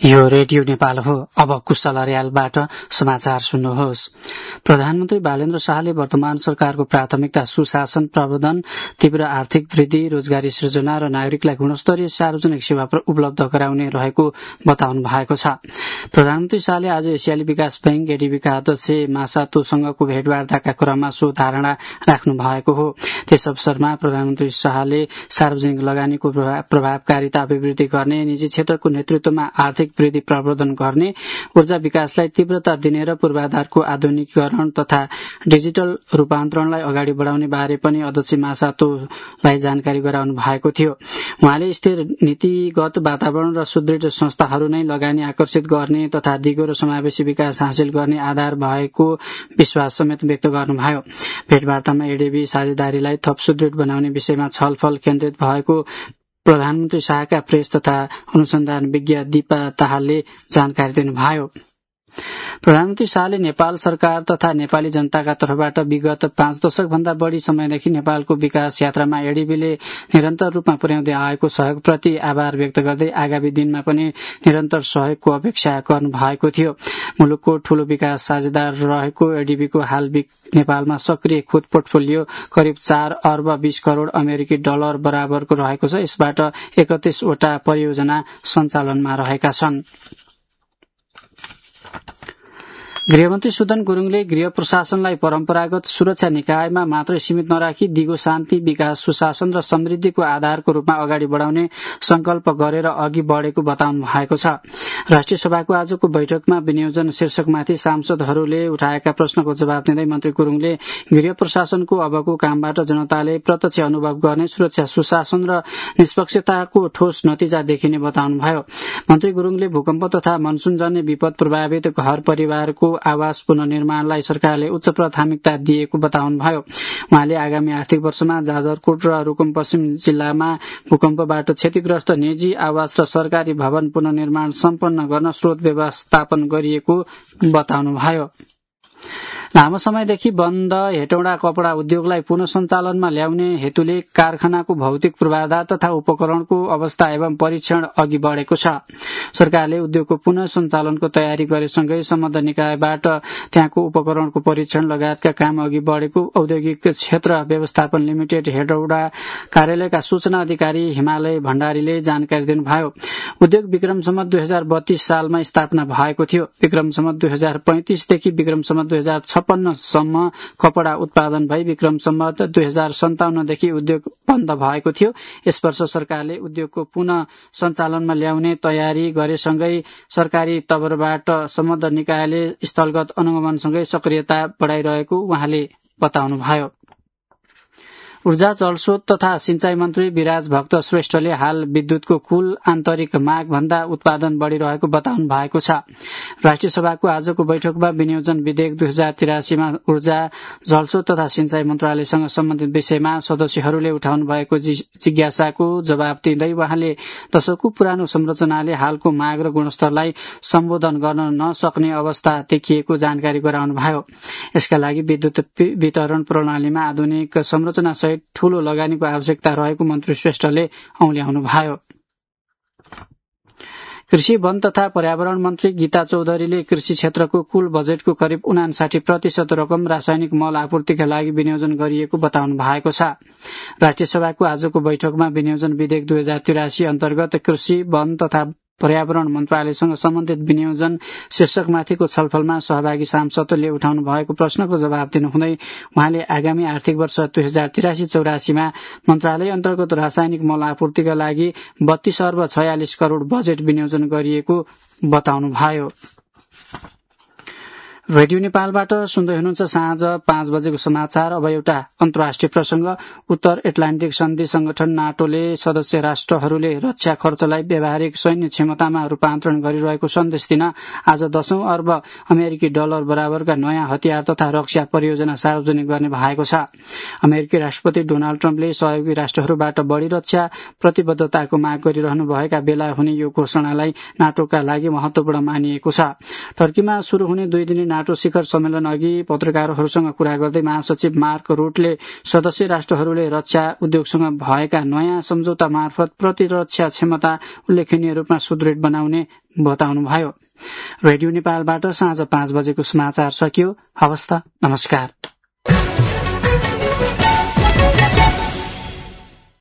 यो रेडियो नेपाल हो। अब कुशल अर्यालबाट समाचार सुन्नुहोस्। प्रधानमन्त्री बालेन्द्र शाहले वर्तमान सरकारको प्राथमिकता सुशासन, प्रबन्धन, तीव्र आर्थिक वृद्धि, रोजगारी सृजना र नागरिकलाई गुणस्तरीय सार्वजनिक सेवा उपलब्ध गराउने रहेको बताउनु भएको छ। प्रधानमन्त्री शाहले आज एसियाली विकास बैंक एडीबीका अध्यक्ष मासातोसँगको भेटवार्ताका क्रममा सो धारणा राख्नु भएको हो। त्यस अवसरमा प्रधानमन्त्री शाहले सार्वजनिक लगानीको प्रभावकारिता अभिवृद्धि गर्ने, निजी क्षेत्रको नेतृत्वमा आर्थिक वृद्धि प्रवर्धन गर्ने, ऊर्जा विकासलाई तीव्रता दिने र पूर्वाधारको आधुनिकीकरण तथा डिजिटल रूपान्तरणलाई अगाडि बढाउने बारे पनि अध्यक्ष मासातोलाई जानकारी गराउनु भएको थियो। उहाँले स्थिर नीतिगत वातावरण र सुदृढ संस्थाहरू नै लगानी आकर्षित गर्ने तथा दिगो र समावेशी विकास हासिल गर्ने आधार भएको विश्वास समेत व्यक्त गर्नुभयो। भेटवार्तामा एडीबी साझेदारीलाई थप सुदृढ बनाउने विषयमा छलफल केन्द्रित भएको प्रधानमन्त्री शाहका प्रेस तथा अनुसन्धान विज्ञ दीपा ताहालले जानकारी दिनुभयो। प्रधानमन्त्री शाहले नेपाल सरकार तथा नेपाली जनताका तर्फबाट विगत 5 दशक भन्दा बढ़ी समयदेखि नेपालको विकास यात्रामा एडीबीले निरन्तर रूपमा पुर्याउँदै आएको सहयोगप्रति आभार व्यक्त गर्दै आगामी दिनमा पनि निरन्तर सहयोगको अपेक्षा गर्नु भएको थियो। मुलुकको ठूलो विकास साझेदार रहेको एडीबीको हाल नेपालमा सक्रिय खुद पोर्टफोलियो करिब 4 अर्ब 20 करोड़ अमेरिकी डलर बराबरको रहेको छ। यसबाट 31 वटा परियोजना सञ्चालनमा रहेका छन्। गृहमन्त्री सुदन गुरूङले गृह प्रशासनलाई परम्परागत सुरक्षा निकायमा मात्रै सीमित नराखी दिगो शान्ति, विकास, सुशासन र समृद्धिको आधारको रूपमा अगाडि बढाउने संकल्प गरेर अघि बढ़ेको बताउनु भएको छ। राष्ट्रिय सभाको आजको बैठकमा विनियोजन शीर्षकमाथि सांसदहरूले उठाएका प्रश्नको जवाब दिँदै मन्त्री गुरूङले गृह प्रशासनको अबको कामबाट जनताले प्रत्यक्ष अनुभव गर्ने सुरक्षा, सुशासन र निष्पक्षताको ठोस नतिजा देखिने बताउनुभयो। मन्त्री गुरूङले भूकम्प तथा मनसूनजन्य विपद प्रभावित घर परिवारको आवास पुनर्निर्माणलाई सरकारले उच्च प्राथमिकता दिएको बताउनुभयो। उहाँले आगामी आर्थिक वर्षमा जाजरकोट र रुकुम पश्चिम जिल्लामा भूकम्पबाट क्षतिग्रस्त निजी आवास र सरकारी भवन पुनर्निर्माण सम्पन्न गर्न स्रोत व्यवस्थापन गरिएको बताउनुभयो। लामो समयदेखि बन्द हेटौँडा कपड़ा उद्योगलाई पुनः सञ्चालनमा ल्याउने हेतुले कारखानाको भौतिक पूर्वाधार तथा उपकरणको अवस्था एवं परीक्षण अघि बढ़ेको छ। सरकारले उद्योगको पुनः सञ्चालनको तयारी गरेसँगै सम्बद्ध निकायबाट त्यहाँको उपकरणको परीक्षण लगायतका काम अघि बढ़ेको औद्योगिक क्षेत्र व्यवस्थापन लिमिटेड हेटौडा कार्यालयका सूचना अधिकारी हिमालय भण्डारीले जानकारी दिनुभयो। उद्योग विक्रम सम्वत 2032 सालमा स्थापना भएको थियो। विक्रम सम्वत 2035 देखि विक्रम सम्वत 2056 सम्म कपड़ा उत्पादन भई विक्रम सम्वत 2057 देखि उद्योग बन्द भएको थियो। यस वर्ष सरकारले उद्योगको पुनः सञ्चालनमा ल्याउने तयारी गरेसँगै सरकारी तवरबाट सम्बद्ध निकायले स्थलगत अनुगमनसँगै सक्रियता बढ़ाइरहेको उहाँले बताउनुभयो। ऊर्जा, जलस्रोत तथा सिंचाई मन्त्री विराज भक्त श्रेष्ठले हाल विद्युतको कुल आन्तरिक माग भन्दा उत्पादन बढ़िरहेको बताउनु भएको छ। राष्ट्रिय सभाको आजको बैठकमा विनियोजन विधेयक 2083 मा ऊर्जा, जलस्रोत तथा सिंचाई मन्त्रालयसँग सम्बन्धित विषयमा सदस्यहरूले उठाउनु भएको जिज्ञासाको जवाब दिँदै उहाँले दशकौं पुरानो संरचनाले हालको माग र गुणस्तरलाई सम्बोधन गर्न नसक्ने अवस्था देखिएको जानकारी गराउनुभयो। यसका लागि विद्युत वितरण प्रणालीमा आधुनिक संरचना ठूलो लगानीको आवश्यकता रहेको मन्त्री श्रेष्ठले औल्याउनुभयो। कृषि, वन तथा पर्यावरण मन्त्री गीता चौधरीले कृषि क्षेत्रको कुल बजेटको करिब 59% रकम रासायनिक मल आपूर्तिका लागि विनियोजन गरिएको बताउनु भएको छ। राष्ट्रिय सभाको आजको बैठकमा विनियोजन विधेयक 2083 अन्तर्गत कृषि, वन तथा पर्यावरण मन्त्रालयसँग सम्बन्धित विनियोजन शीर्षकमाथिको छलफलमा सहभागी सांसदले उठाउनु भएको प्रश्नको जवाब दिनुहुँदै उहाँले आगामी आर्थिक वर्ष 2083-84 मा मन्त्रालय अन्तर्गत रासायनिक मल आपूर्तिका लागि 32 अर्ब 46 करोड़ बजेट विनियोजन गरिएको बताउनुभयो। रेडियो नेपालबाट सुन्दै हुनुहुन्छ साँझ 5 बजेको समाचार। अब एउटा अन्तर्राष्ट्रिय प्रसंग। उत्तर एटलान्टिक सन्धि संगठन नाटोले सदस्य राष्ट्रहरूले रक्षा खर्चलाई व्यावहारिक सैन्य क्षमतामा रूपान्तरण गरिरहेको सन्देश दिन आज 10 अर्ब अमेरिकी डलर बराबरका नयाँ हतियार तथा रक्षा परियोजना सार्वजनिक गर्ने भएको छ। अमेरिकी राष्ट्रपति डोनाल्ड ट्रम्पले सहयोगी राष्ट्रहरूबाट बढ़ी रक्षा प्रतिबद्धताको माग गरिरहनु भएका बेला हुने यो घोषणालाई नाटोका लागि महत्वपूर्ण मानिएको छ। टर्कीमा शुरू हुने 2 दिने नाटो शिखर सम्मेलन अघि पत्रकारहरूसँग कुरा गर्दै महासचिव मार्क रुटले सदस्य राष्ट्रहरूले रक्षा उद्योगसँग भएका नयाँ सम्झौता मार्फत प्रतिरक्षा क्षमता उल्लेखनीय रूपमा सुदृढ बनाउने बताउनुभयो। रेडियो नेपालबाट साँझ 5 बजेको समाचार सकियो। हवस् त, नमस्कार।